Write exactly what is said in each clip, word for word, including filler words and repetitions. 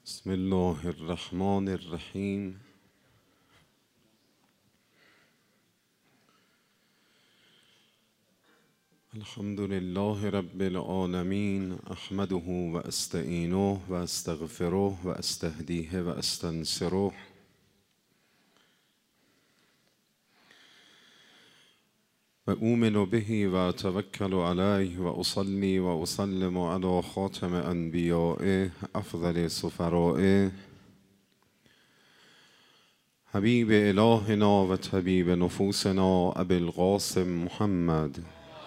بسم الله الرحمن الرحیم. الحمد لله رب العالمین، احمده و استعینه و استغفره و استهدیه و استنصره. و اؤمن به و اتوکل علیه و اصلی و اسلم علی خاتم انبیائه افضل سفرائه حبیب الهنا و طبیب نفوسنا ابی القاسم محمد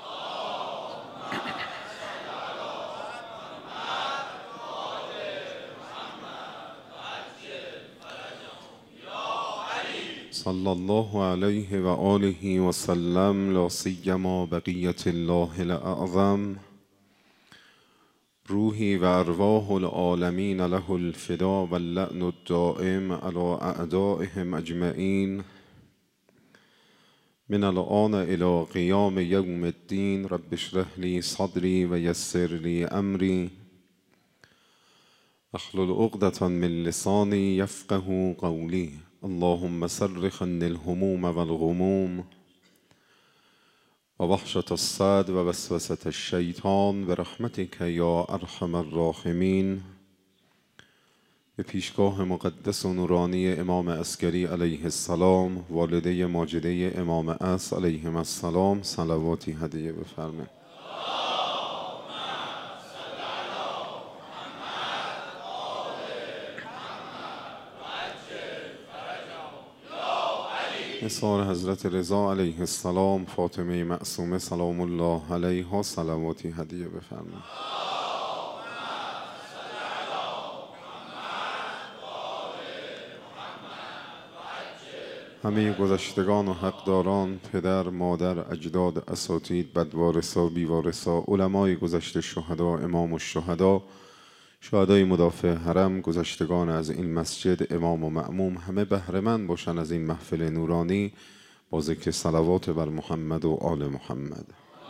صلی الله علیه و آله و سلم. لا سیما بقیة الله الاعظم، روحی و ارواح العالمین له الفدا و اللعن الدائم علی اعدائهم اجمعین من الآن الی قیام یوم الدین. رب اشرح لی صدری و یسر لی امری احلل عقدة من لسانی یفقه قولی. اللهم صرف عني الهموم والغموم و وحشة الصدر و وسوسة الشیطان برحمتك یا ارحم الراحمین. به پیشگاه مقدس و نورانی امام عسکری علیه السلام، والده ماجده امام عصر علیهم السلام، صلواتی هدیه بفرمایید. نثار حضرت رضا علیه السلام، فاطمه معصومه سلام الله علیها، صلواتی هدیه بفرمایید. همه گذشتگان و حقداران، پدر، مادر، اجداد، اساتید، بدوارثا، بیوارثا، علمای گذشته، شهدا، امام الشهدا، شهدای مدافع حرم، گذشتگان از این مسجد، امام و مأموم، همه بهره‌مند باشند از این محفل نورانی با ذکر صلوات بر محمد و آل محمد.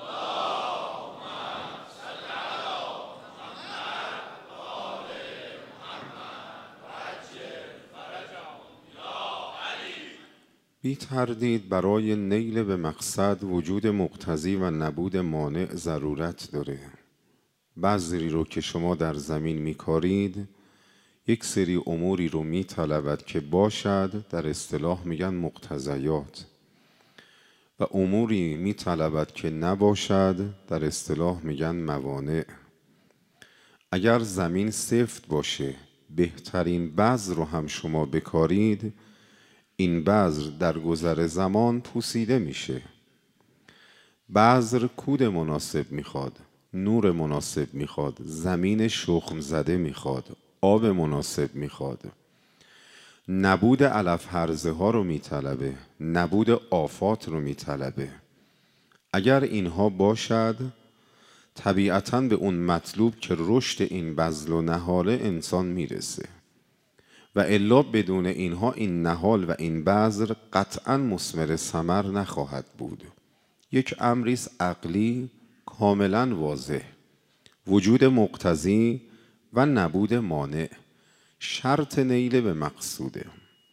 بی تردید برای نیل به مقصد وجود مقتضی و نبود مانع ضرورت داره. بذری رو که شما در زمین میکارید یک سری اموری رو میطلبد که باشد، در اصطلاح میگن مقتضیات، و اموری میطلبد که نباشد، در اصطلاح میگن موانع. اگر زمین سفت باشه، بهترین بذر رو هم شما بکارید، این بذر در گذر زمان پوسیده میشه. بذر کود مناسب میخواد، نور مناسب میخواد، زمین شخم زده میخواد، آب مناسب میخواد، نبود علف هرزه ها رو میطلبه، نبود آفات رو میطلبه. اگر اینها باشد، طبیعتاً به اون مطلوب که رشد این بذل و نهاله انسان میرسه، و الا بدون اینها این نهال و این بذر قطعاً مثمر ثمر نخواهد بود. یک امریست عقلی کاملا واضح، وجود مقتضی و نبود مانع، شرط نیل به مقصوده.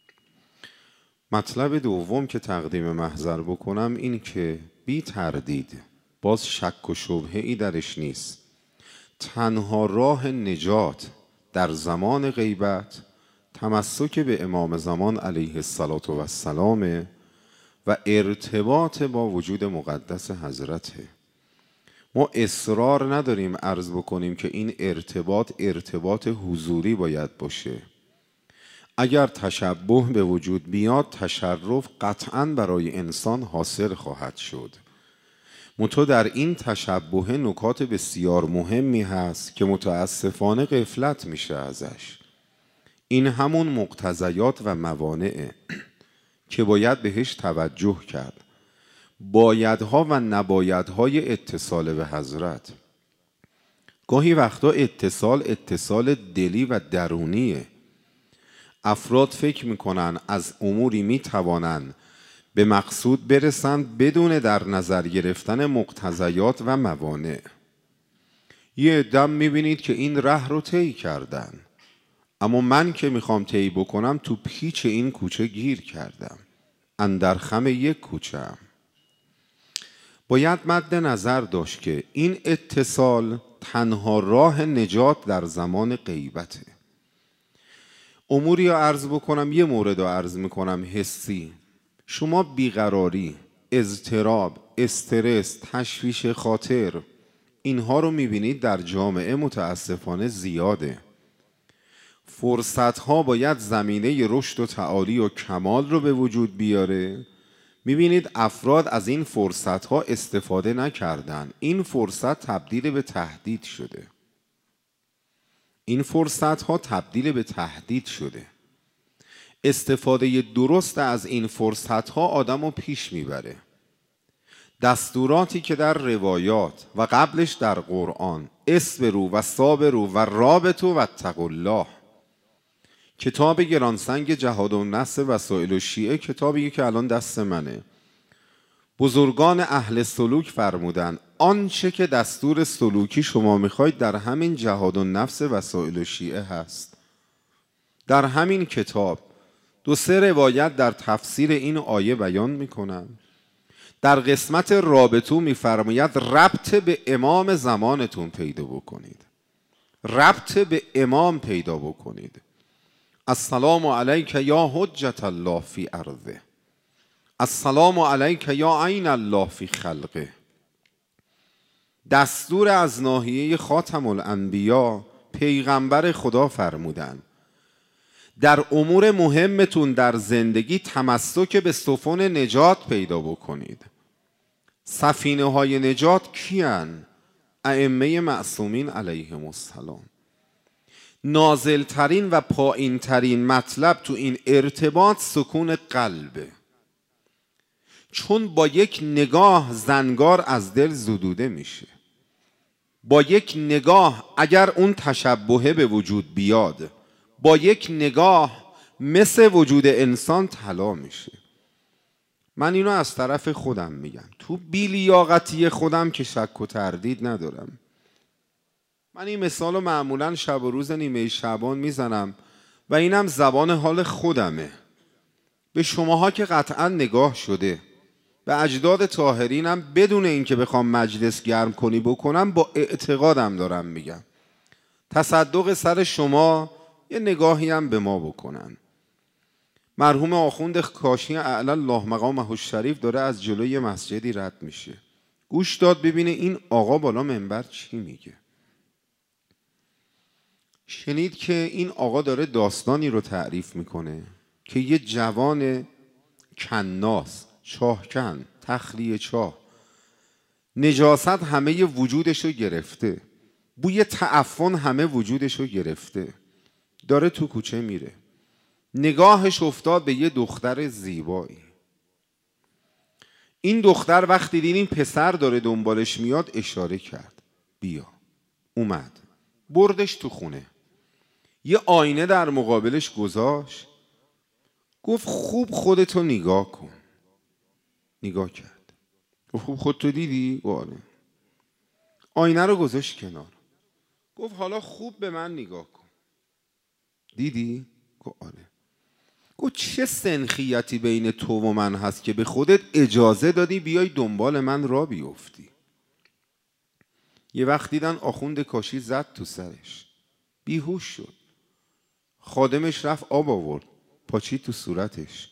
مطلب دوم که تقدیم محضر بکنم این که بی تردید، باز شک و شبهه ای درش نیست، تنها راه نجات در زمان غیبت تمسک به امام زمان علیه السلام و ارتباط با وجود مقدس حضرته. ما اصرار نداریم عرض بکنیم که این ارتباط ارتباط حضوری باید باشه. اگر تشبه به وجود بیاد، تشرف قطعاً برای انسان حاصل خواهد شد. منتها در این تشبه نکات بسیار مهمی هست که متاسفانه غفلت میشه ازش. این همون مقتضیات و موانعه که باید بهش توجه کرد. بایدها و نبایدهای اتصال به حضرت. گاهی وقتا اتصال اتصال دلی و درونیه. افراد فکر میکنن از اموری میتوانن به مقصود برسند بدون در نظر گرفتن مقتضیات و موانع. یه دم میبینید که این ره رو طی کردن، اما من که میخوام طی بکنم تو پیچ این کوچه گیر کردم، اندر خم یک کوچه ام. باید مد نظر داشت که این اتصال تنها راه نجات در زمان غیبته. اموری رو عرض بکنم، یه مورد رو عرض میکنم حسی. شما بیقراری، اضطراب، استرس، تشویش خاطر، اینها رو میبینید در جامعه متاسفانه زیاده. فرصت ها باید زمینه رشد و تعالی و کمال رو به وجود بیاره. میبینید افراد از این فرصت ها استفاده نکردن. این فرصت تبدیل به تهدید شده. این فرصت ها تبدیل به تهدید شده. استفاده درست از این فرصت ها آدم رو پیش میبره. دستوراتی که در روایات و قبلش در قرآن، اصبروا و صابروا و رابطوا و اتقوا الله، کتاب گرانسنگ جهاد و نصر وسائل و شیعه، کتابی که الان دست منه، بزرگان اهل سلوک فرمودن آنچه که دستور سلوکی شما میخواید در همین جهاد و نفس وسائل و شیعه هست. در همین کتاب دو سه روایت در تفسیر این آیه بیان میکنن. در قسمت رابطو میفرماید ربط به امام زمانتون پیدا بکنید، ربط به امام پیدا بکنید. السلام علیک یا حجت الله فی ارضه، السلام علیک یا عین الله فی خلقه. دستور از ناحیه خاتم الانبیا پیغمبر خدا فرمودن در امور مهمتون در زندگی تمسک به سفن نجات پیدا بکنید. سفینه های نجات کیان؟ ائمه معصومین علیهم السلام. نازل ترین و پایین ترین مطلب تو این ارتباط سکون قلبه، چون با یک نگاه زنگار از دل زدوده میشه. با یک نگاه اگر اون تشبهه به وجود بیاد، با یک نگاه مثل وجود انسان طلا میشه. من اینو از طرف خودم میگم، تو بی‌لیاقتی خودم که شک و تردید ندارم. من این مثال رو معمولا شب و روز نیمه شعبان میزنم و اینم زبان حال خودمه. به شماها که قطعا نگاه شده، به اجداد طاهرینم بدون اینکه بخوام مجلس گرم کنی بکنم، با اعتقادم دارم میگم. تصدق سر شما یه نگاهی هم به ما بکنن. مرحوم آخوند کاشی اعلی الله مقامه الشریف داره از جلوی مسجدی رد میشه، گوش داد ببینه این آقا بالا منبر چی میگه. شنید که این آقا داره داستانی رو تعریف میکنه که یه جوان کناس، چاهکن، تخلیه چاه، نجاست همه وجودش رو گرفته، بوی تعفن همه وجودش رو گرفته، داره تو کوچه میره، نگاهش افتاد به یه دختر زیبایی. این دختر وقتی دید این پسر داره دنبالش میاد اشاره کرد بیا. اومد بردش تو خونه، یه آینه در مقابلش گذاشت، گفت خوب خودتو نگاه کن. نگاه کرد، گفت خوب خودتو دیدی؟ آره. آینه رو گذاشت کنار، گفت حالا خوب به من نگاه کن. دیدی؟ گفت آره. گفت چه سنخیتی بین تو و من هست که به خودت اجازه دادی بیای دنبال من را بیفتی؟ یه وقت دیدن آخوند کاشی زد تو سرش، بیهوش شد. خادمش رفت آب آورد، پاچید تو صورتش.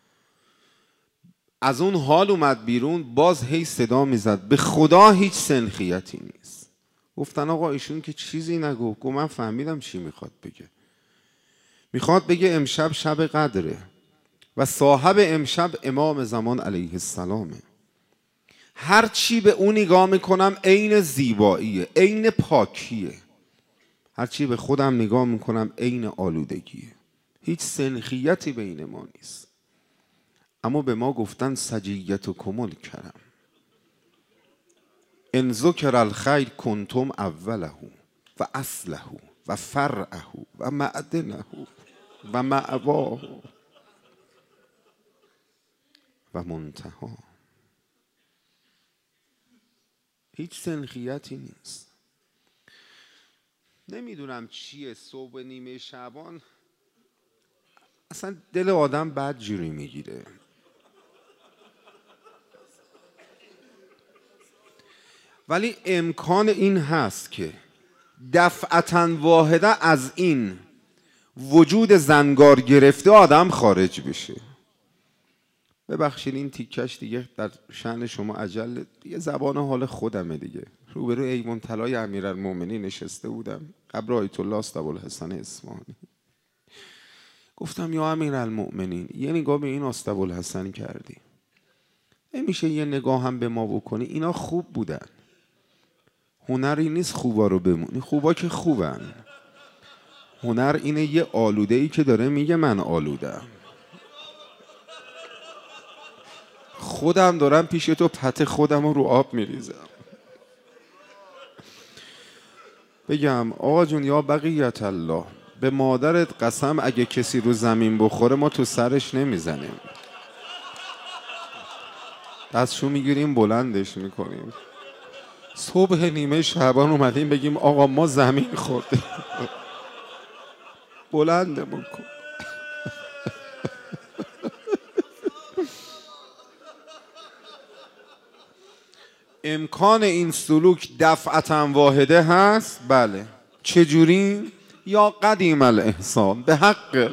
از اون حال اومد بیرون، باز هی صدا میزد به خدا هیچ سنخیتی نیست. گفتن آقا ایشون که چیزی نگو. گفت من فهمیدم چی میخواد بگه. میخواد بگه امشب شب قدره و صاحب امشب امام زمان علیه السلامه. هر چی به اون نگاه میکنم عین زیباییه، عین پاکیه. هر چی به خودم نگاه میکنم عین آلودگیه. هیچ سنخیتی بین ما نیست. اما به ما گفتن سجیت و کمل کرم، ان ذکر الخیر کنتم اوله و اصله و فرعه و معدنه و مأواه و منتهی. هیچ سنخیتی نیست. نمیدونم چیه صبح نیمه شعبان اصلا دل آدم بد جوری میگیره. ولی امکان این هست که دفعتاً واحده از این وجود زنگار گرفته آدم خارج بشه. ببخشید این تیکش دیگه در شأن شما عجل دیگه، زبان حال خودمه دیگه. روبرو ایوان طلای امیرالمومنین نشسته بودم، قبر آیت الله اسدابوالحسن اصفهانی. گفتم یا امیرالمومنین یه نگاه به این اسدابوالحسن کردی، نمیشه یه نگاه هم به ما بکنی؟ اینا خوب بودن، هنری نیست خوبا رو بمونی، خوبا که خوبن، هنر اینه یه آلوده ای که داره میگه من آلودم، خودم دارم پیش تو پت خودم رو رو آب میریزم. بگم آقا جون یا بقیت الله، به مادرت قسم اگه کسی رو زمین بخوره ما تو سرش نمیزنیم، دستشو میگیریم بلندش میکنیم. صبح نیمه شعبان اومدیم بگیم آقا ما زمین خوردیم بلندمون کن. امکان این سلوک دفعتاً واحده هست؟ بله. چجوری؟ یا قدیم الاحسان به حق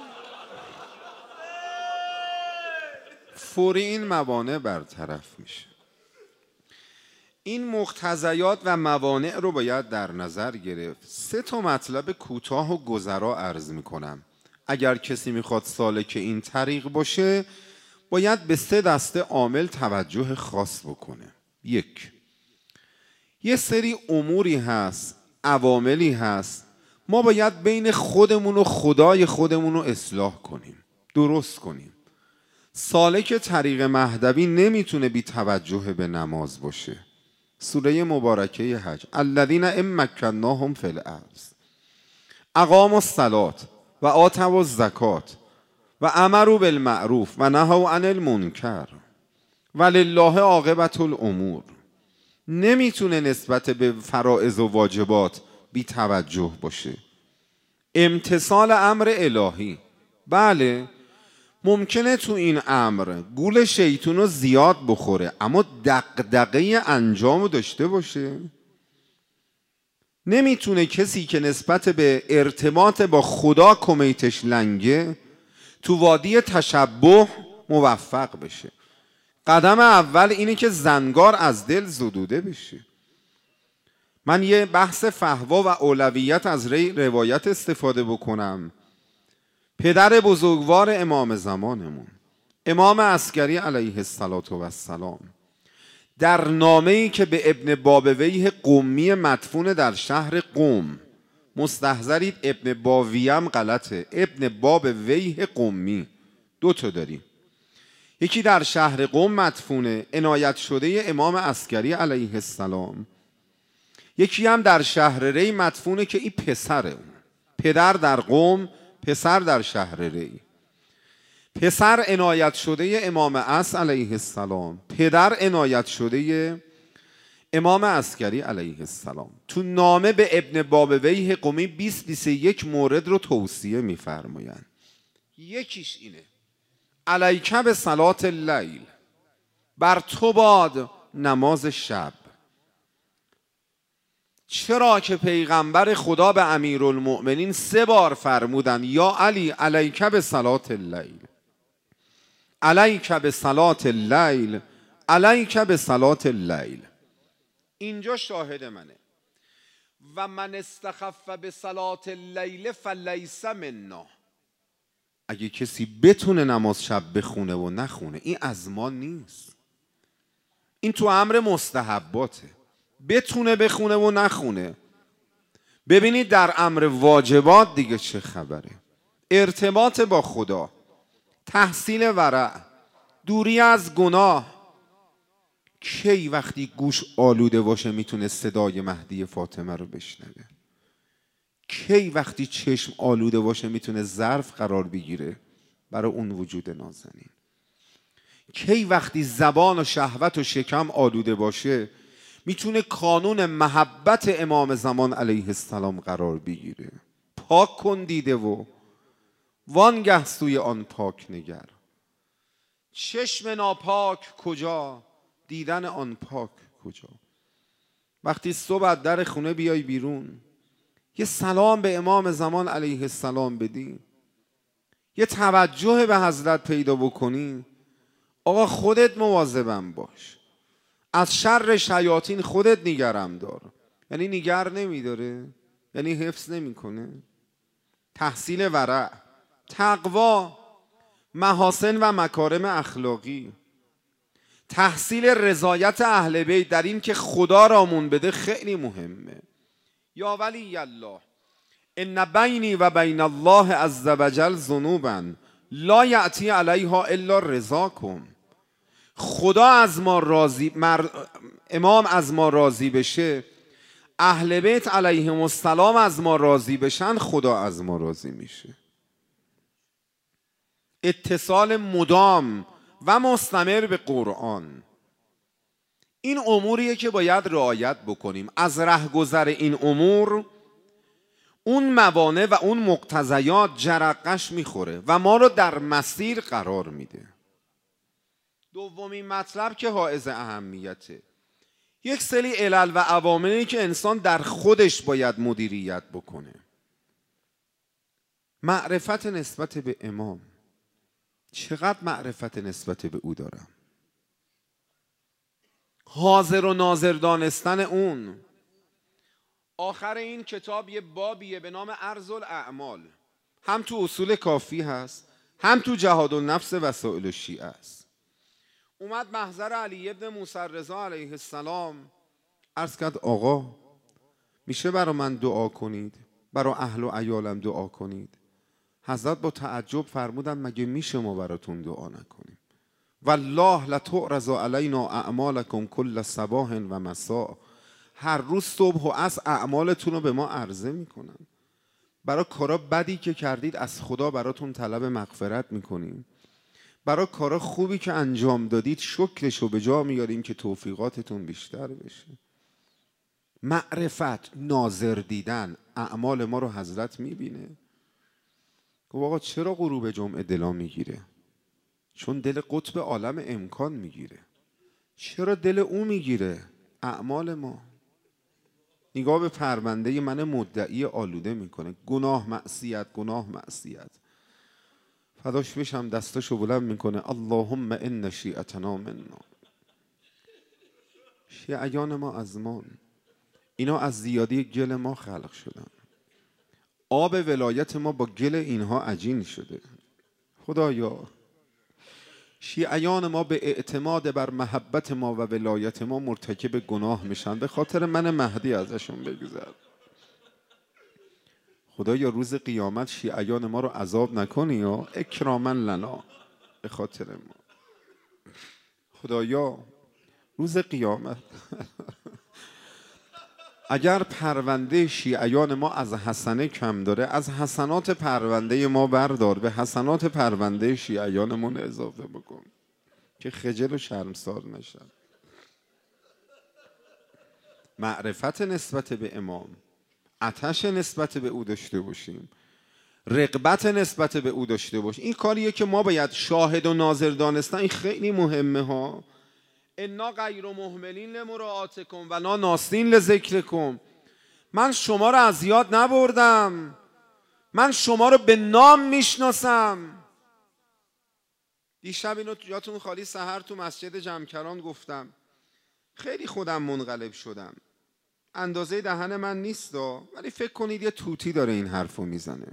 فوری این موانع برطرف میشه. این مقتضیات و موانع رو باید در نظر گرفت. سه تا مطلب کوتاه و گذرا عرض میکنم. اگر کسی میخواد سالک این طریق باشه باید به سه دسته عامل توجه خاص بکنه. یک، یه سری اموری هست، عواملی هست، ما باید بین خودمون و خدای خودمون رو اصلاح کنیم، درست کنیم. سالک طریق مهدوی نمیتونه بی توجه به نماز باشه. سوره مبارکه حج الذین ان مکناهم فی الارض اقاموا الصلاة و آتوا الزکاة و امروا بالمعروف و نهوا عن المنکر ولله عاقبة الامور. نمیتونه نسبت به فرائض و واجبات بی توجه باشه. امتثال امر الهی، بله ممکنه تو این امر گول شیطون رو زیاد بخوره اما دغدغه انجام داشته باشه. نمیتونه کسی که نسبت به ارتباط با خدا کمیتش لنگه تو وادی تشبه موفق بشه. قدم اول اینه که زنگار از دل زدوده بشه. من یه بحث فحوا و اولویت از روایت استفاده بکنم. پدر بزرگوار امام زمانمون امام عسکری علیه السلام در نامه‌ای که به ابن بابویه قمی مدفون در شهر قم، مستحضرید ابن باویم غلطه، ابن بابویه قمی دو تا داریم، یکی در شهر قم مدفونه عنایت شده امام عسکری علیه السلام، یکی هم در شهر ری مدفونه که این پسره اون، پدر در قم پسر در شهر ری. پسر عنایت شده امام عصر علیه السلام، پدر عنایت شده امام عسکری علیه السلام. تو نامه به ابن بابویه قمی بیست بیست و یک مورد رو توصیه می‌فرمایند. یکیش اینه علیک به صلات اللیل، بر تو باد نماز شب. چرا که پیغمبر خدا به امیرالمؤمنین سه بار فرمودن یا علی علیک به صلات اللیل، علیک به صلات اللیل، علیک به صلات اللیل. اینجا شاهد منه. و من استخف به صلات اللیل فلیس منا. اگه کسی بتونه نماز شب بخونه و نخونه این از ما نیست. این تو امر مستحباته، بتونه بخونه و نخونه. ببینید در امر واجبات دیگه چه خبره. ارتباط با خدا، تحصیل ورع، دوری از گناه. کی وقتی گوش آلوده باشه میتونه صدای مهدی فاطمه رو بشنوه؟ کی وقتی چشم آلوده باشه میتونه ظرف قرار بگیره برای اون وجود نازنین؟ کی وقتی زبان و شهوت و شکم آلوده باشه میتونه کانون محبت امام زمان علیه السلام قرار بگیره. پاک کن دیده و وانگه سوی آن پاک نگر. چشم ناپاک کجا، دیدن آن پاک کجا. وقتی صبح در خونه بیای بیرون، یه سلام به امام زمان علیه السلام بدی، یه توجه به حضرت پیدا بکنی، آقا خودت مواظبم باش، از شر شیاطین خودت نگرم دار. یعنی نگر نمیداره، یعنی حفظ نمیکنه. تحصیل ورع، تقوا، محاسن و مکارم اخلاقی، تحصیل رضایت اهل بیت در این که خدا رامون بده خیلی مهمه. یا ولی الله ان بینی و بین الله عز وجل ذنوبا لا یأتی علیها الا رضاکم. خدا از ما راضی، مر... امام از ما راضی بشه، اهل بیت علیهم السلام از ما راضی بشن، خدا از ما راضی میشه. اتصال مدام و مستمر به قرآن، این اموریه که باید رعایت بکنیم. از رهگذر این امور اون موانع و اون مقتضیات جرقش میخوره و ما رو در مسیر قرار میده. دومین مطلب که حائز اهمیته، یک سری علل و عواملی که انسان در خودش باید مدیریت بکنه. معرفت نسبت به امام، چقدر معرفت نسبت به او دارم؟ حاضر و ناظر دانستن اون. آخر این کتاب یه بابیه به نام ارض الاعمال، هم تو اصول کافی هست، هم تو جهاد النفس وسائل الشیعه است. اومد محضر علی ابن موسی رضا علیه السلام، عرض کرد آقا میشه برا من دعا کنید، برا اهل و عیالم دعا کنید؟ حضرت با تعجب فرمودن مگه میشه ما براتون دعا نکنیم؟ والله لتعرض علینا اعمالکم کل صباح و مساء. هر روز صبح و عصر اعمالتون رو به ما عرضه میکنن. برای کارا بدی که کردید از خدا براتون طلب مغفرت میکنیم. برای کارا خوبی که انجام دادید شکرش رو به جا میاریم که توفیقاتتون بیشتر بشه. معرفت، ناظر دیدن، اعمال ما رو حضرت میبینه. گفت آقا چرا غروب جمعه دلا میگیره؟ چون دل قطب عالم امکان میگیره. چرا دل او میگیره؟ اعمال ما. نگاه به پرونده من مدعی آلوده میکنه، گناه معصیت، گناه معصیت. فداش بشم دستاشو بلند میکنه، اللهم ان شیعتنا منا. شیعیان ما از ما، اینا از زیادی گل ما خلق شدن. آب ولایت ما با گل اینها عجین شده. خدایا شیعیان ما به اعتماد بر محبت ما و ولایت ما مرتکب گناه میشن، به خاطر من مهدی ازشون بگذر. خدایا روز قیامت شیعیان ما رو عذاب نکنی یا اکراما لنا، به خاطر ما. خدایا روز قیامت اگر پرونده شیعیان ما از حسنه کم داره، از حسنات پرونده ما بردار، به حسنات پرونده شیعیانمون اضافه بکن که خجل و شرمسار نشن. معرفت نسبت به امام، آتش نسبت به او داشته باشیم، رغبت نسبت به او داشته باشیم. این کاریه که ما باید شاهد و ناظر دانستن. این خیلی مهمه ها. انا غیر مهملین لمراعاتکم و لا ناسین لذکرکم. من شما رو از یاد نبردم، من شما رو به نام میشناسم. دیشب اینو یادتون خالی سحر تو مسجد جمکران گفتم، خیلی خودم منقلب شدم. اندازه دهن من نیست دا، ولی فکر کنید یه توتی داره این حرفو میزنه.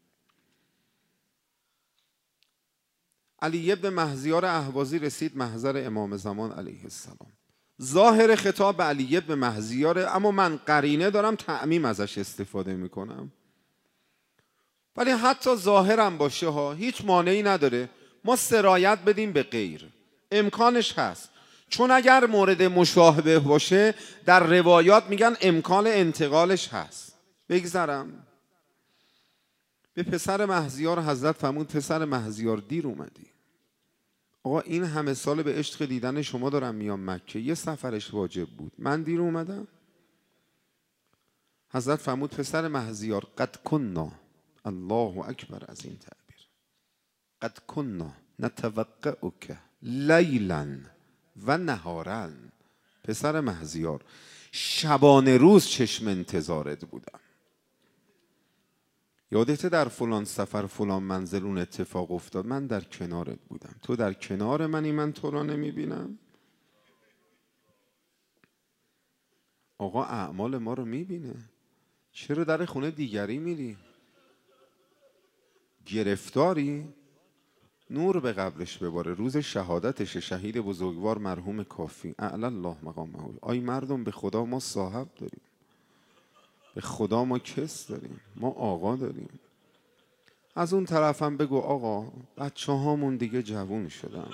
علی ابن مهزیار اهوازی رسید محضر امام زمان علیه السلام. ظاهر خطاب به علی ابن مهزیاره، اما من قرینه دارم تعمیم ازش استفاده میکنم. ولی حتی ظاهرم باشه ها، هیچ مانعی نداره ما سرایت بدیم به غیر. امکانش هست، چون اگر مورد مشابه باشه در روایات میگن امکان انتقالش هست. بگذرم به پسر مهزیار. حضرت فرمود پسر مهزیار دیر اومدی. آقا این همه سال به عشق دیدن شما دارم میام مکه، یه سفرش واجب بود، من دیر اومدم. حضرت فرمود پسر مهزیار قد کنا، الله اکبر از این تعبیر، قد کنا نتوقعک لیلا و نهارا. پسر مهزیار شبانه روز چشم انتظارت بودم. یادته در فلان سفر فلان منزل اون اتفاق افتاد، من در کنارت بودم، تو در کنار منی، من تو را نمیبینم. آقا اعمال ما رو میبینه، چرا در خونه دیگری میری؟ گرفتاری؟ نور به قبرش بباره، روز شهادتش شهید بزرگوار مرحوم کافی اعلی الله مقامه. آی مردم به خدا ما صاحب داریم، به خدا ما کس داریم، ما آقا داریم. از اون طرفم بگو آقا بچه هامون دیگه جوون شدن،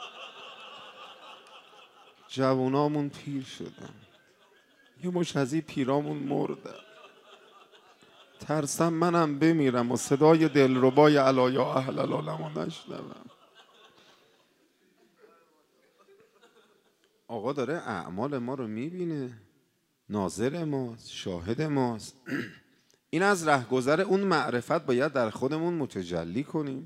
جوونامون پیر شدن، یه مش از این پیرامون مردن، ترسم منم بمیرم و صدای دلربای علایا اهل العالم نشنوم. آقا داره اعمال ما رو میبینه، ناظر ماست، شاهد ماست. این از رهگذر اون معرفت باید در خودمون متجلی کنیم.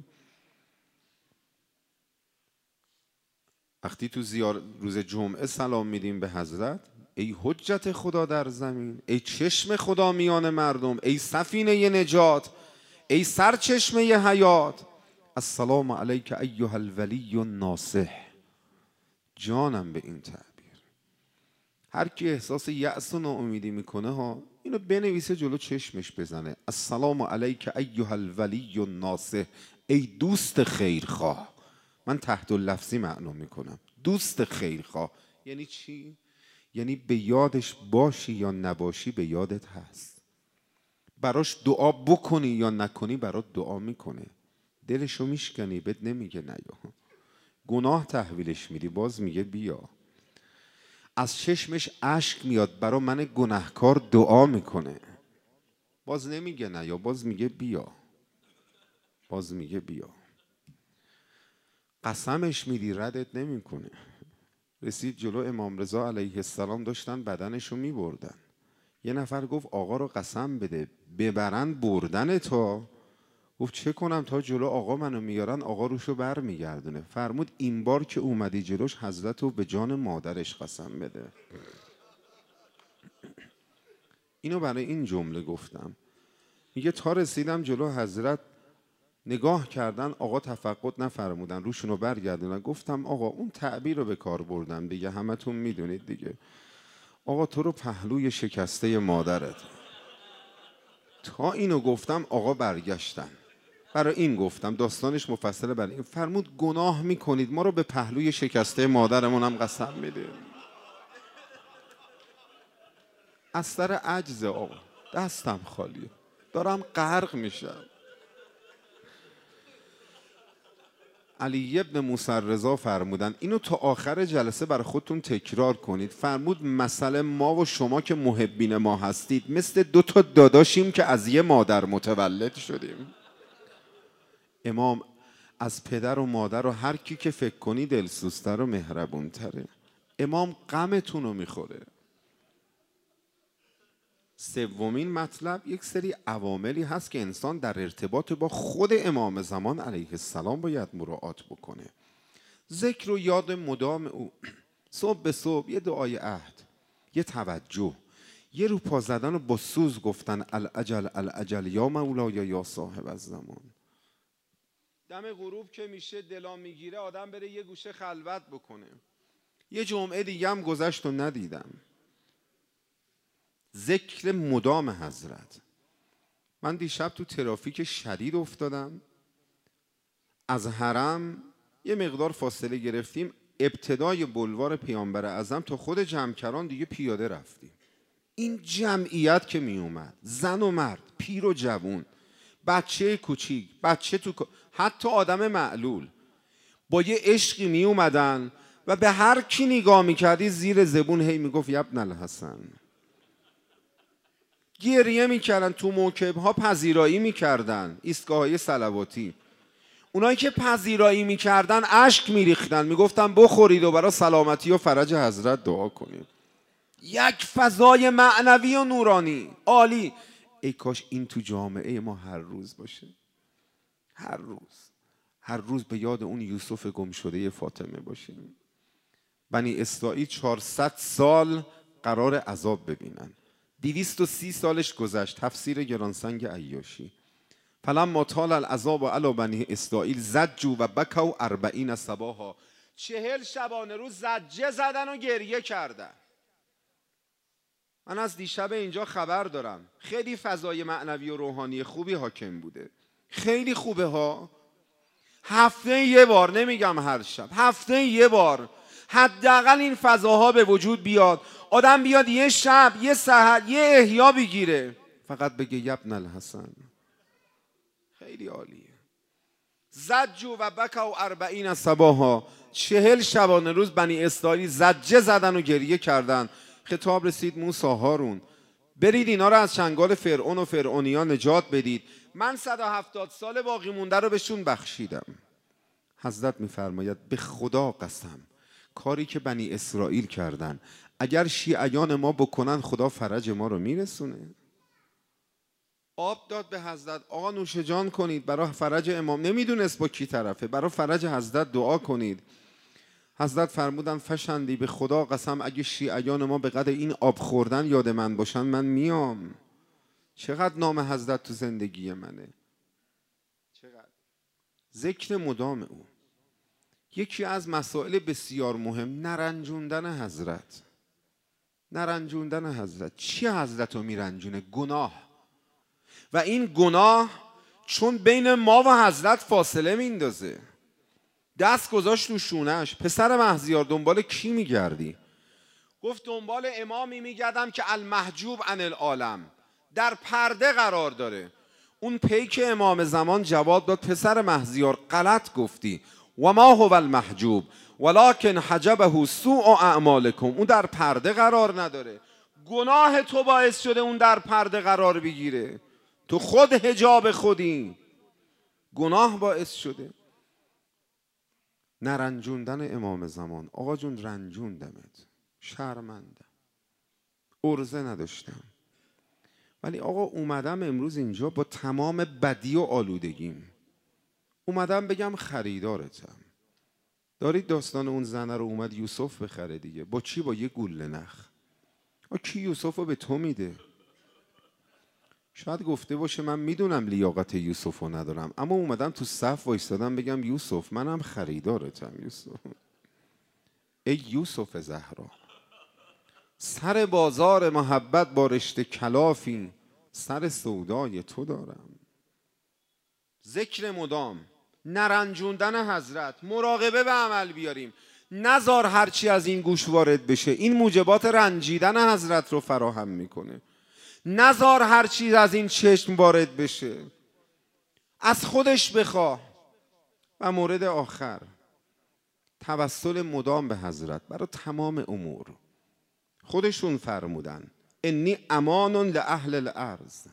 وقتی تو زیار روز جمعه سلام میدیم به حضرت، ای حجت خدا در زمین، ای چشم خدا میان مردم، ای سفینه نجات، ای سرچشمه حیات، السلام علیک ایها الولی الناصح. جانم به این تعبیر. هر کی احساس یأس و ناامیدی میکنه ها، اینو بنویسه جلو چشمش بزنه، السلام علیک ایها الولی الناصح، ای دوست خیرخواه. من تحت اللفظی معنی میکنم، دوست خیرخواه یعنی چی؟ یعنی به یادش باشی یا نباشی به یادت هست، براش دعا بکنی یا نکنی برات دعا میکنه، دلشو میشکنی بهت نمیگه نیا، گناه تحویلش میدی باز میگه بیا، از چشمش اشک میاد برا من گناهکار دعا میکنه، باز نمیگه نیا، باز میگه بیا، باز میگه بیا. قسمش میدی ردت نمیکنه. رسید جلو امام رضا علیه السلام، داشتن بدنشو میبردن، یه نفر گفت آقا رو قسم بده ببرن بردن تا. گفت چه کنم تا جلو آقا منو میارن، آقا روشو بر میگردونه. فرمود این بار که اومدی جلوش حضرت رو به جان مادرش قسم بده. اینو برای این جمله گفتم. میگه تا رسیدم جلو حضرت نگاه کردن، آقا تفقد نفرمودن، روشونو برگردونن. گفتم آقا اون تعبیر رو به کار بردم دیگه، همتون میدونید دیگه، آقا تو رو پهلوی شکسته مادرت. تا اینو گفتم آقا برگشتن، برای این گفتم داستانش مفصله. برای این فرمود گناه میکنید، ما رو به پهلوی شکسته مادرمون هم قسم میده. از سر عجز آقا، دستم خالیه، دارم غرق میشم. علی ابن موسی رضا فرمودن اینو تا آخر جلسه برای خودتون تکرار کنید. فرمود مثل ما و شما که محبین ما هستید مثل دو تا داداشیم که از یه مادر متولد شدیم. امام از پدر و مادر و هر کی که فکر کنی دلسوزتر و مهربونتره. امام غمتون رو میخوره. سومین مطلب، یک سری عواملی هست که انسان در ارتباط با خود امام زمان علیه السلام باید مراعات بکنه. ذکر و یاد مدام او، صبح به صبح یه دعای عهد، یه توجه، یه رو پا زدن و با سوز گفتن الاجل الاجل یا مولای یا صاحب الزمان. دم غروب که میشه دلا میگیره آدم بره یه گوشه خلوت بکنه. یه جمعه دیگه هم گذشت و ندیدم. ذکر مدام حضرت. من دیشب تو ترافیک شدید افتادم، از حرم یه مقدار فاصله گرفتیم، ابتدای بلوار پیامبر اعظم تا خود جمکران دیگه پیاده رفتیم. این جمعیت که می اومد، زن و مرد، پیر و جوون، بچه کوچیک، بچه تو، حتی آدم معلول، با یه عشقی می اومدن و به هر کی نگاه میکردی زیر زبون هی میگفت یبن الحسن. گریه میکردن، تو موکبها پذیرایی میکردن، ایستگاه‌های صلواتی. اونایی که پذیرایی میکردن اشک میریختن، میگفتن بخورید و برای سلامتی و فرج حضرت دعا کنید. یک فضای معنوی و نورانی عالی. ای کاش این تو جامعه ما هر روز باشه. هر روز هر روز به یاد اون یوسف گم شده فاطمه باشیم. بنی اسرائیل چهارصد سال قرار عذاب ببینن، دویست و سی سالش گذشت. تفسیر گرانسنگ عیاشی. فلما طال العذاب علی بنی اسرائیل زجوا و بکوا اربعین صباحا. چهل شبانه روز زجه زدن و گریه کردن. من از دیشب اینجا خبر دارم خیلی فضای معنوی و روحانی خوبی حاکم بوده. خیلی خوبه ها. هفته یه بار، نمیگم هر شب، هفته یه بار حداقل این فضاها به وجود بیاد. آدم بیاد یه شب، یه سحر، یه احیا بگیره، فقط بگه یبن الحسن. خیلی عالیه. زجوا و بکوا اربعین صباحا. چهل شبانه روز بنی اسرائیل زجه زدن و گریه کردن. خطاب رسید موسی هارون برید اینا رو از چنگال فرعون و فرعونیان نجات بدید. من صد و هفتاد سال باقی مونده رو بهشون بخشیدم. حضرت میفرماید به خدا قسم کاری که بنی اسرائیل کردن اگر شیعیان ما بکنن خدا فرج ما رو میرسونه. آب داد به حضرت، آقا نوش جان کنید برای فرج امام. نمیدونست با کی طرفه، برای فرج حضرت دعا کنید. حضرت فرمودن فشندی به خدا قسم اگه شیعیان ما به قدر این آب خوردن یاد من باشن من میام. چقدر نام حضرت تو زندگی منه، چقدر ذکر مدام او. یکی از مسائل بسیار مهم نرنجوندن حضرت. نرنجوندن حضرت. چی حضرت رو میرنجونه؟ گناه. و این گناه چون بین ما و حضرت فاصله میندازه. دست گذاشت رو شونش. پسر مهزیار دنبال کی میگردی؟ گفت دنبال امامی میگردم که المحجوب عن العالم، در پرده قرار داره. اون پیک امام زمان جواب داد پسر مهزیار غلط گفتی، و ما هو المحجوب ولکن حجبه سوء اعمالکم. اون در پرده قرار نداره. گناه تو باعث شده اون در پرده قرار بگیره. تو خود حجاب خودی، گناه باعث شده. نرنجوندن امام زمان. آقا جون رنجوندمت، شرمندم، عرضه نداشتم، ولی آقا اومدم امروز اینجا با تمام بدی و آلودگیم اومدم بگم خریدارتم. دارید داستان اون زنه رو اومد یوسف بخره دیگه. با چی؟ با یه گوله نخ. کی یوسف رو به تو میده؟ شاید گفته باشه من میدونم لیاقت یوسف رو ندارم، اما اومدم تو صف وایستادم بگم یوسف منم خریدارتم. یوسف ای یوسف زهرا، سر بازار محبت با رشته کلافی سر سودای تو دارم. ذکر مدام، نرنجوندن حضرت، مراقبه به عمل بیاریم. نزار هرچی از این گوش وارد بشه این موجبات رنجیدن حضرت رو فراهم میکنه. نزار هر چیز از این چشم وارد بشه. از خودش بخواه. و مورد آخر توسل مدام به حضرت برای تمام امور. خودشون فرمودن انی امان لأهل الارض.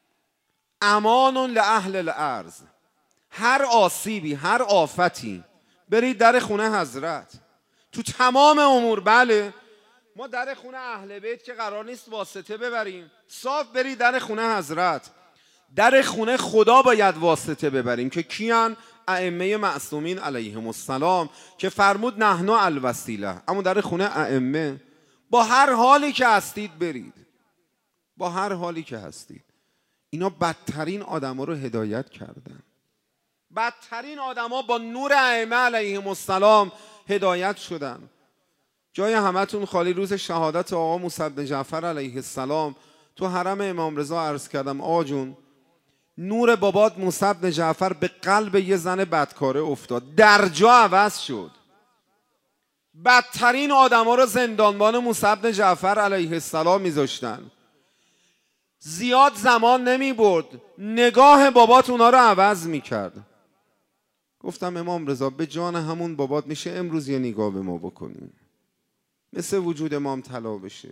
امان لأهل الارض. هر آسیبی، هر آفتی برید در خونه حضرت تو تمام امور. بله ما در خونه اهل بیت که قرار نیست واسطه ببریم، صاف برید در خونه حضرت. در خونه خدا باید واسطه ببریم که کیان؟ ائمه معصومین علیهم السلام که فرمود نحن الوسیله. اما در خونه ائمه با هر حالی که هستید برید. با هر حالی که هستید. اینا بدترین آدما رو هدایت کردن. بدترین آدما با نور ائمه علیهم السلام هدایت شدن. جای همتون خالی. روز شهادت آقا موسی بن جعفر علیه السلام تو حرم امام رضا عرض کردم آقا جون نور بابات موسی بن جعفر به قلب یه زن بدکاره افتاد، در جا عوض شد. بدترین آدما رو زندانبان موسی بن جعفر علیه السلام میذاشتن. زیاد زمان نمی برد نگاه بابات اونا رو عوض میکرد. گفتم امام رضا به جان همون بابات میشه امروز یه نگاه به ما بکنیم، مثل وجود امام طلا بشه.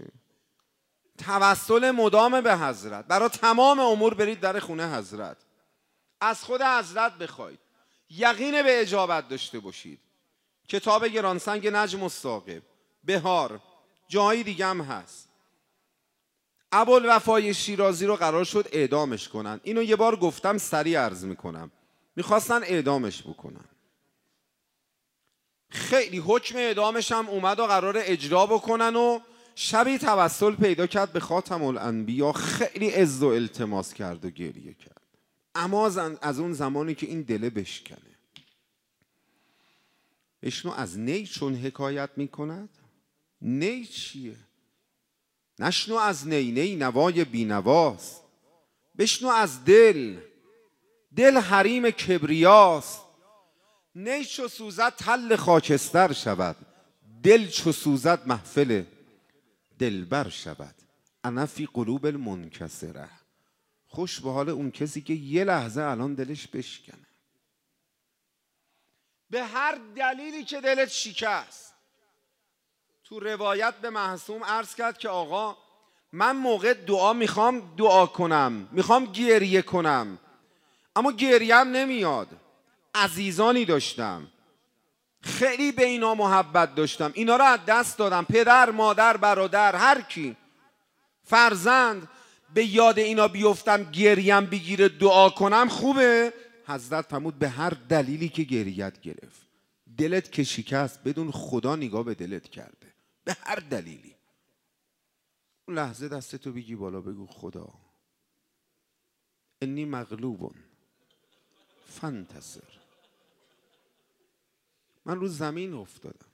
توسل مدام به حضرت. برای تمام امور برید در خونه حضرت. از خود حضرت بخواید. یقین به اجابت داشته باشید. کتاب گرانسنگ نجم الثاقب، بهار، جایی دیگه هم هست. ابوالوفای شیرازی رو قرار شد اعدامش کنن. اینو یه بار گفتم، سریع عرض میکنم. میخواستن اعدامش بکنن. خیلی حکم اعدامش هم اومد و قرار اجرا بکنن و شبی توسل پیدا کرد به خاتم الانبیا. خیلی عز و التماس کرد و گریه کرد. اما از اون زمانی که این دله بشکنه. اشنو از نی چون حکایت میکند. نی چیه؟ نشنو از نی، نی نوای بینواست. بشنو از دل، دل حریم کبریاست. نی چو سوزد تل خاکستر شود، دل چو سوزد محفل دلبر شود. انا فی قلوب المنکسره. خوش به حال اون کسی که یه لحظه الان دلش بشکنه، به هر دلیلی که دلت شکست. تو روایت به معصوم عرض کرد که آقا من موقع دعا میخوام دعا کنم، میخوام گریه کنم، اما گریم نمیاد. عزیزانی داشتم، خیلی به اینا محبت داشتم، اینا رو از دست دادم. پدر، مادر، برادر، هر کی، فرزند. به یاد اینا بیفتم، گریم بگیره، دعا کنم، خوبه؟ حضرت فرمود به هر دلیلی که گریت گرفت، دلت که شکست، بدون خدا نگاه به دلت کرده، به هر دلیلی. اون لحظه دستتو بگی بالا، بگو خدا انی مغلوب فانتصر. من رو زمین افتادم،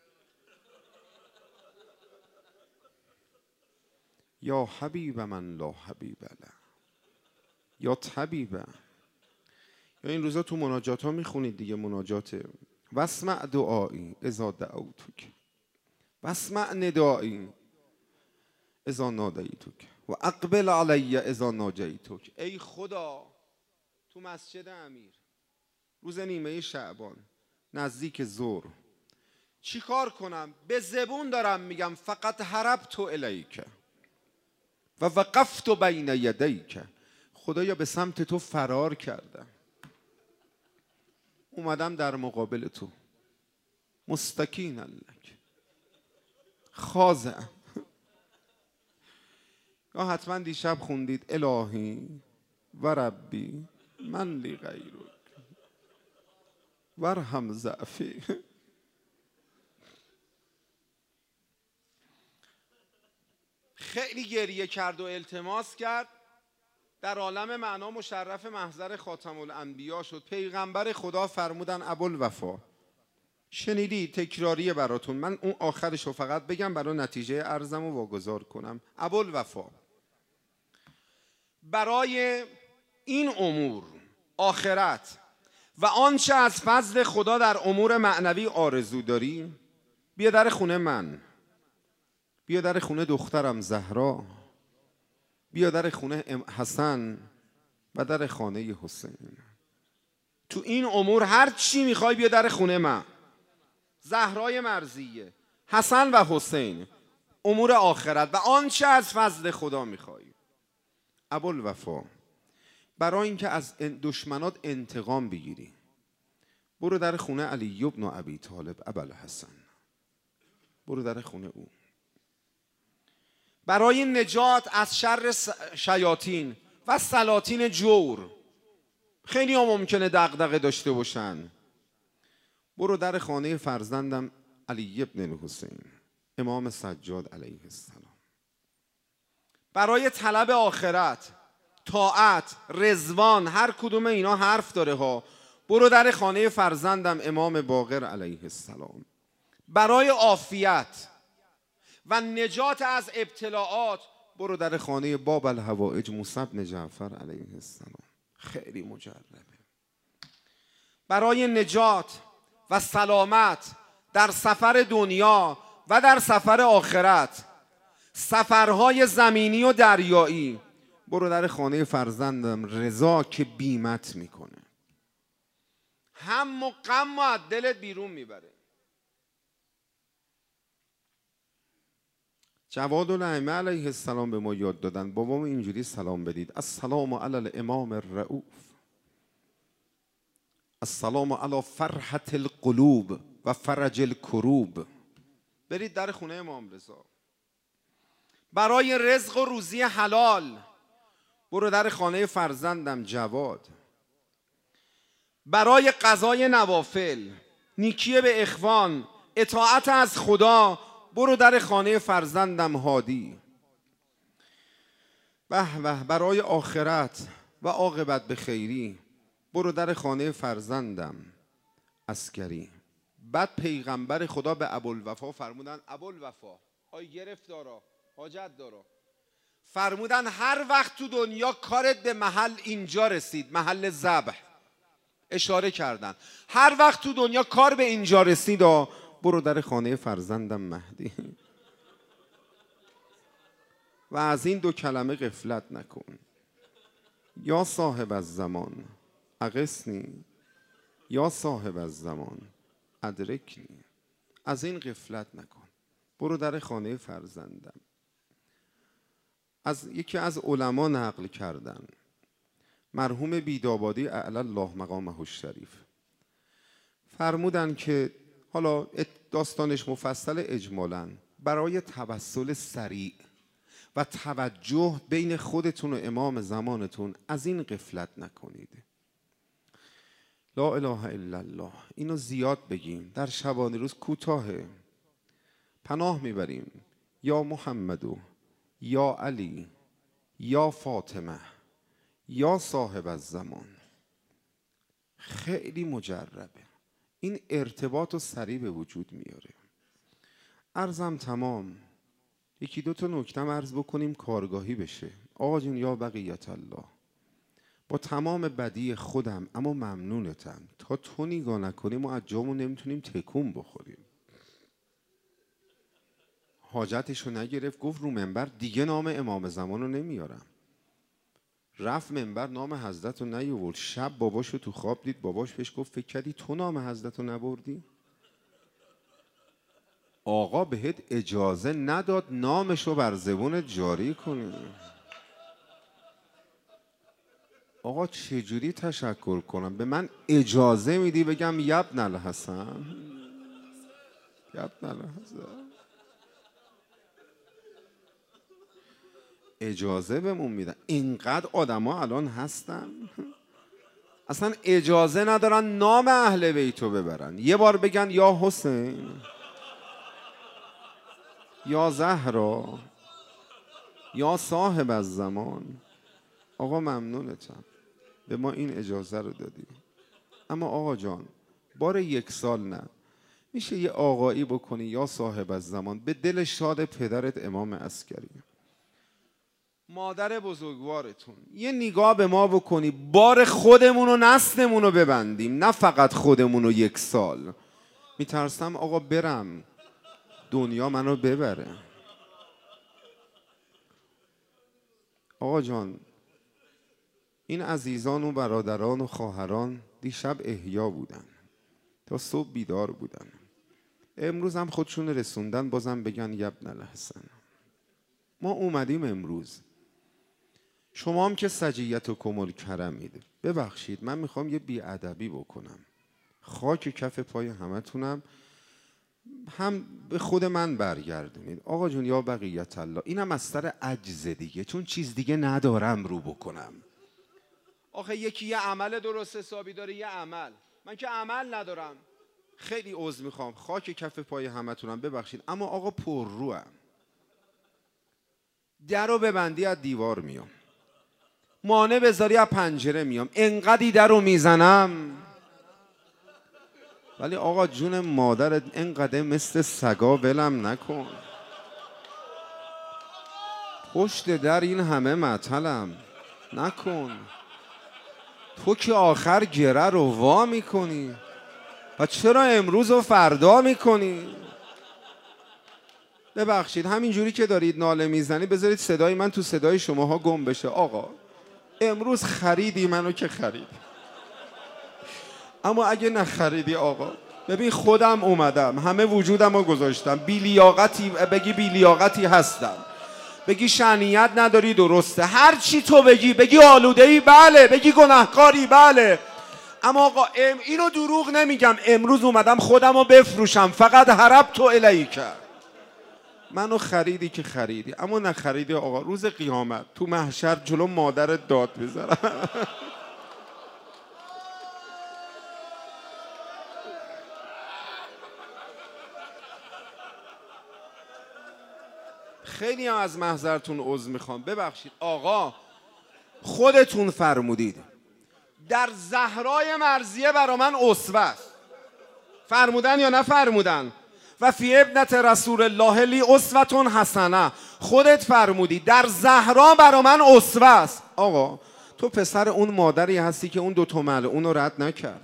یا حبیب من لا حبیب له، یا طبیبه. یا این روزا تو مناجات ها میخونید دیگه، مناجات واسمع دعایی اذا دعوتک واسمع ندایی اذا نادیتک و اقبل علی اذا ناجیتک. ای خدا، تو مسجد امیر روز نیمه شعبان نزدیک ظهر چی کار کنم؟ به زبون دارم میگم فقط هربت الیک و وقفت بین یدیک. خدایا به سمت تو فرار کردم، اومدم در مقابل تو، مستکین لک، خاضعم. یا حتما دیشب خوندید الهی و ربی من لی غیرک ورحم ضعفی. خیلی گریه کرد و التماس کرد. در عالم معنا مشرف محضر خاتم الانبیا شد. پیغمبر خدا فرمودن ابوالوفا، شنیدی؟ تکراریه براتون، من اون آخرش رو فقط بگم برای نتیجه عرضم رو واگذار کنم. ابوالوفا، برای این امور، آخرت و آنچه از فضل خدا در امور معنوی آرزو داری، بیا در خونه من، بیا در خونه دخترم زهرا، بیا در خونه حسن و در خانه حسین. تو این امور هر چی میخوای بیا در خونه من. زهرای مرضیه، حسن و حسین، امور آخرت و آنچه از فضل خدا میخوای. ابوالوفا، برای اینکه از دشمنات انتقام بگیری، برو در خونه علی بن ابی طالب ابوالحسن، برو در خونه او. برای نجات از شر شیاطین و سلاطین جور، خیلی ها ممکنه دغدغه داشته باشن، برو در خانه فرزندم علی بن الحسین امام سجاد علیه السلام. برای طلب آخرت، طاعت، رضوان، هر کدوم اینا حرف داره ها، برو در خانه فرزندم امام باقر علیه السلام. برای عافیت و نجات از ابتلاعات، برو در خانه باب الحوائج موسی بن جعفر علیه السلام، خیلی مجربه. برای نجات و سلامت در سفر دنیا و در سفر آخرت، سفرهای زمینی و دریایی، برو در خانه فرزندم رضا که بیمت میکنه، هم و غم و از دلت بیرون میبره. جواد الائمه علیه السلام به ما یاد دادن بابام اینجوری سلام بدید: السلام علی الامام الرؤوف السلام علی فرحة القلوب و فرج الکروب. برید در خونه امام رضا. برای رزق و روزی حلال برو در خانه فرزندم جواد. برای قضای نوافل، نیکی به اخوان، اطاعت از خدا برو در خانه فرزندم هادی. به به برای آخرت و عاقبت به خیری برو در خانه فرزندم عسکری. بعد پیغمبر خدا به ابوالوفا فرمودن ابوالوفا آی گرفتارا حاجت دارا، فرمودن هر وقت تو دنیا کارت به محل اینجا رسید، محل ذبح اشاره کردن، هر وقت تو دنیا کار به اینجا رسید برو در خانه فرزندم مهدی. و از این دو کلمه غفلت نکن. یا صاحب الزمان اغثنی یا صاحب الزمان ادرکنی. از این غفلت نکن، برو در خانه فرزندم. از یکی از علما نقل کردن، مرحوم بیدابادی اعلی الله مقامه الشریف، فرمودن که حالا داستانش مفصل اجمالاً، برای توسل سریع و توجه بین خودتون و امام زمانتون از این غفلت نکنید. لا اله الا الله اینو زیاد بگیم، در شبانه روز کوتاهه. پناه میبریم یا محمدو یا علی یا فاطمه یا صاحب الزمان. خیلی مجربه، این ارتباط و سریع به وجود میاره. عرضم تمام. یکی دو تا نکتم عرض بکنیم کارگاهی بشه. آقا جون یا بقیت الله، با تمام بدی خودم اما ممنونتم، تا تو نگاه نکنیم ما از جامون نمیتونیم تکون بخوریم. حاجتشو نگرفت، گفت رو منبر دیگه نام امام زمان رو نمیارم. رفت منبر نام حضرت رو نیاورد. شب باباشو تو خواب دید، باباش بهش گفت فکر کردی تو نام حضرت رو نبردی؟ آقا بهت اجازه نداد نامشو بر زبونت جاری کنی. آقا چجوری تشکر کنم؟ به من اجازه میدی بگم یبن الحسن؟ یبن الحسن اجازه بهمون میدن. اینقدر آدم ها الان هستن اصلا اجازه ندارن نام اهل بیتو ببرن. یه بار بگن یا حسین یا زهرا یا صاحب الزمان. آقا ممنونتم به ما این اجازه رو دادی. اما آقا جان بار یک سال نه، میشه یه آقایی بکنی یا صاحب الزمان به دل شاد پدرت امام عسکری، مادر بزرگوارتون، یه نگاه به ما بکنی، بار خودمون و نسلمون رو ببندیم، نه فقط خودمون رو. یک سال میترسم آقا برم دنیا منو ببره. آقا جان این عزیزان و برادران و خواهران دیشب احیا بودن، تا صبح بیدار بودن، امروز هم خودشون رسوندن بازم بگن یبن الحسن. ما اومدیم امروز، شما هم که سجیت و کمال کرمید، ببخشید من میخوام یه بیادبی بکنم، خاک کف پای همتونم، هم به خود من برگردونید. آقا جون یا بقیت الله، اینم از سر عجز دیگه، چون چیز دیگه ندارم رو بکنم. آخه یکی یه عمل درست حسابی داره، یه عمل، من که عمل ندارم. خیلی عذر میخوام، خاک کف پای همتونم، ببخشید. اما آقا پر روام، در رو ببندی از دیوار میام، مانع بذاری از پنجره میام، انقدی در رو میزنم. ولی آقا جون مادرت انقدر مثل سگا ولم نکن. پشت در این همه معطلم نکن. تو که آخر گره رو وا میکنی و چرا امروز و فردا میکنی؟ ببخشید همینجوری که دارید ناله میزنی بذارید صدای من تو صدای شماها گم بشه. آقا امروز خریدی منو که خرید، اما اگه نخریدی آقا ببین خودم اومدم، همه وجودم رو گذاشتم، بیلیاقتی بگی بیلیاقتی هستم، بگی شأنیت نداری درسته، هر چی تو بگی، بگی آلودهی بله، بگی گناهکاری بله، اما آقا ام اینو دروغ نمیگم، امروز اومدم خودم رو بفروشم، فقط هرب تو الهی کرد. منو خریدی که خریدی، اما نخریدی آقا روز قیامت تو محشر جلو مادرت داد بذارم. خیلی هم از محضرتون عذر میخوام، ببخشید. آقا خودتون فرمودید در زهرای مرضیه برا من اسوه است، فرمودن یا نه فرمودن؟ و فی ابنت رسول الله لی اسوة حسنه، خودت فرمودی در زهرا برا من اسوه است. آقا تو پسر اون مادری هستی که اون دوتا ملعون رو رد نکرد.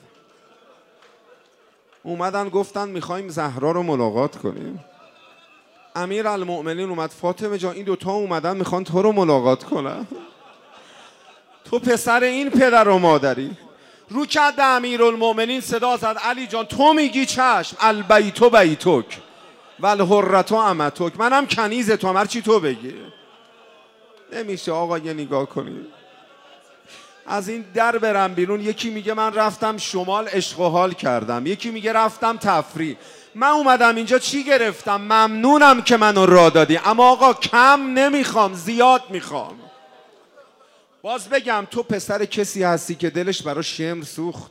اومدن گفتن میخوایم زهرا رو ملاقات کنیم. امیر المؤمنین اومد، فاطمه جان این دوتا اومدن میخوان تو رو ملاقات کنن. تو پسر این پدر و مادری. رو کرد امیر المؤمنین صدا زد علی جان تو میگی چشم، البیت بیتک و الحرة امتک، منم کنیز تو، هر چی تو بگی. نمیشه آقا یه نگاه کنید از این در برم بیرون. یکی میگه من رفتم شمال عشق و حال کردم، یکی میگه رفتم تفریح. من اومدم اینجا چی گرفتم؟ ممنونم که منو راه دادی، اما آقا کم نمیخوام، زیاد میخوام. باز بگم تو پسر کسی هستی که دلش برای شمر سوخت.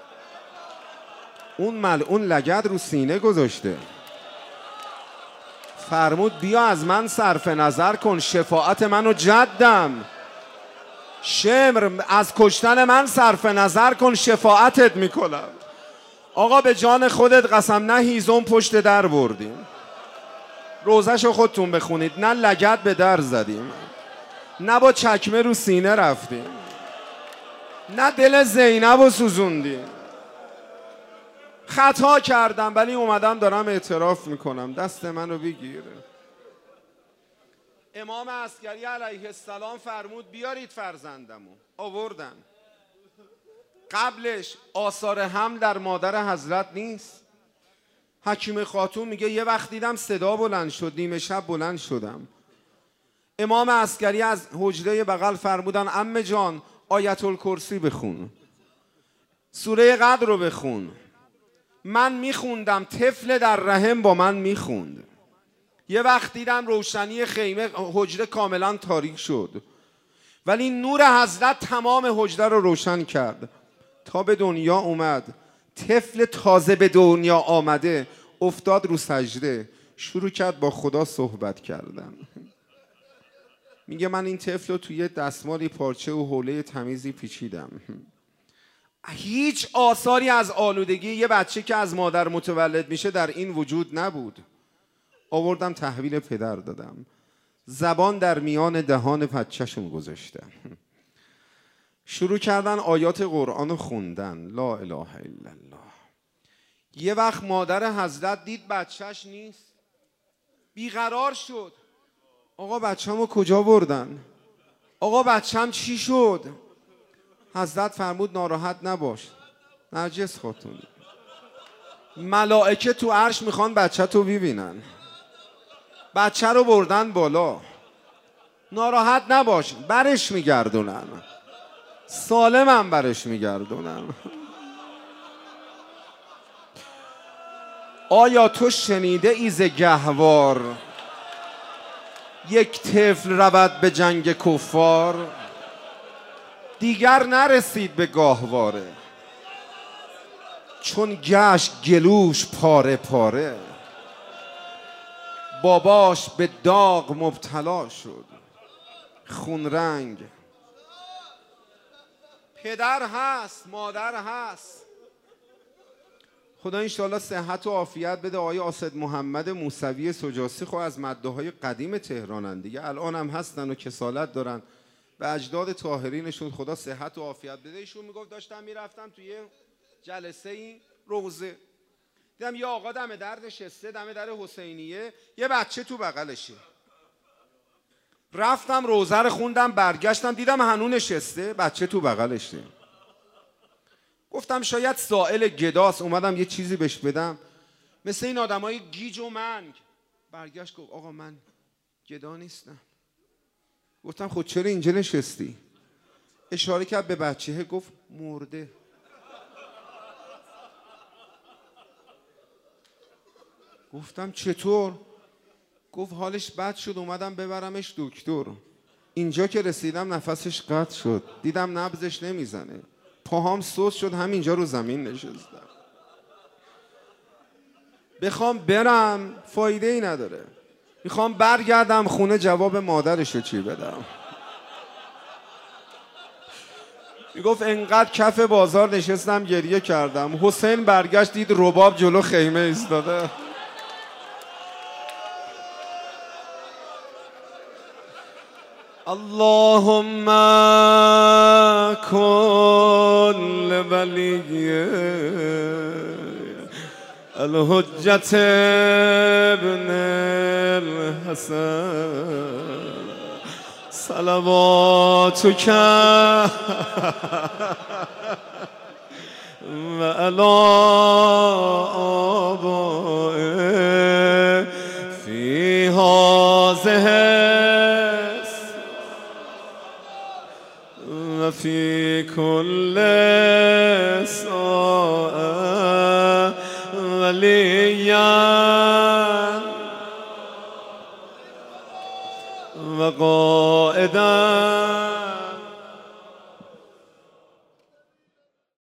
اون ملعون لگد رو سینه گذاشته، فرمود بیا از من صرف نظر کن، شفاعت منو جدم. شمر از کشتن من صرف نظر کن، شفاعتت میکنم. آقا به جان خودت قسم، نه هیزم پشت در بردیم، روزشو خودتون بخونید، نه لگد به در زدیم، نه با چکمه رو سینه رفتیم، نه دل زینب رو سوزوندیم. خطا کردم ولی اومدم دارم اعتراف میکنم، دست منو بگیر. امام عسکری علیه السلام فرمود بیارید فرزندمو، آوردن. قبلش آثار حمل در مادر حضرت نیست. حکیم خاتون میگه یه وقت دیدم صدا بلند شد، نیمه شب بلند شدم. امام عسکری از حجره بغل فرمودن عمه جان آیت الکرسی بخون، سوره قدر رو بخون. من میخوندم، طفل در رحم با من میخوند. یه وقت دیدم روشنی خیمه حجره کاملا تاریک شد، ولی نور حضرت تمام حجره رو روشن کرد. تا به دنیا اومد، طفل تازه به دنیا آمده افتاد رو سجده، شروع کرد با خدا صحبت کردن. میگه من این طفل رو توی دستمالی پارچه و حوله تمیزی پیچیدم. هیچ آثاری از آلودگی یه بچه که از مادر متولد میشه در این وجود نبود. آوردم تحویل پدر دادم، زبان در میان دهان بچه‌شون گذاشتم. شروع کردن آیات قرآن رو خوندن، لا اله الا الله. یه وقت مادر حضرت دید بچهش نیست، بیقرار شد. آقا بچه‌مو کجا بردن؟ آقا بچه‌م چی شد؟ حضرت فرمود ناراحت نباش نرجس خاتون، ملائکه تو عرش میخوان بچه تو ببینن. بچه رو بردن بالا، ناراحت نباش برش میگردونن، سالمم برش میگردونن. آیا تو شنیده ای ز گهوار، یک طفل رود به جنگ کفار؟ دیگر نرسید به گاهواره، چون گشت گلوش پاره پاره. باباش به داغ مبتلا شد، خون رنگ. پدر هست، مادر هست. خدا انشاءالله صحت و عافیت بده. آقای آسد محمد موسوی سجاسی خب از مداحای قدیم تهرانن دیگه، الان هم هستن و کسالت دارن، به اجداد طاهرینشون خدا صحت و عافیت بده. ایشون میگفت داشتم میرفتم توی جلسه این روزه، دیدم یه آقا دم در نشسته، دم در حسینیه، یه بچه تو بغلشه. رفتم روزه رو خوندم، برگشتم دیدم هنو نشسته، بچه تو بغلشه. گفتم شاید سائل گداست، اومدم یه چیزی بهش بدم، مثل این آدمای گیج و منگ. برگشت گفت آقا من گدا نیستم. گفتم خود چرا اینجا نشستی؟ اشاره کرد به بچه، گفت مرده. گفتم چطور؟ گفت حالش بد شد اومدم ببرمش دکتر. اینجا که رسیدم نفسش قطع شد، دیدم نبضش نمیزنه، پاهام سوس شد، همینجا رو زمین نشستم. بخوام برم فایده ای نداره، میخوام برگردم خونه جواب مادرشو چی بدم. میگفت انقدر کف بازار نشستم گریه کردم. حسین برگشت دید رباب جلو خیمه ایستاده. اللهم کن لولی الحجة ابن الحسن صلواتك و علی آبائه فی هذه و فی کل ساعه ولیا و قائدا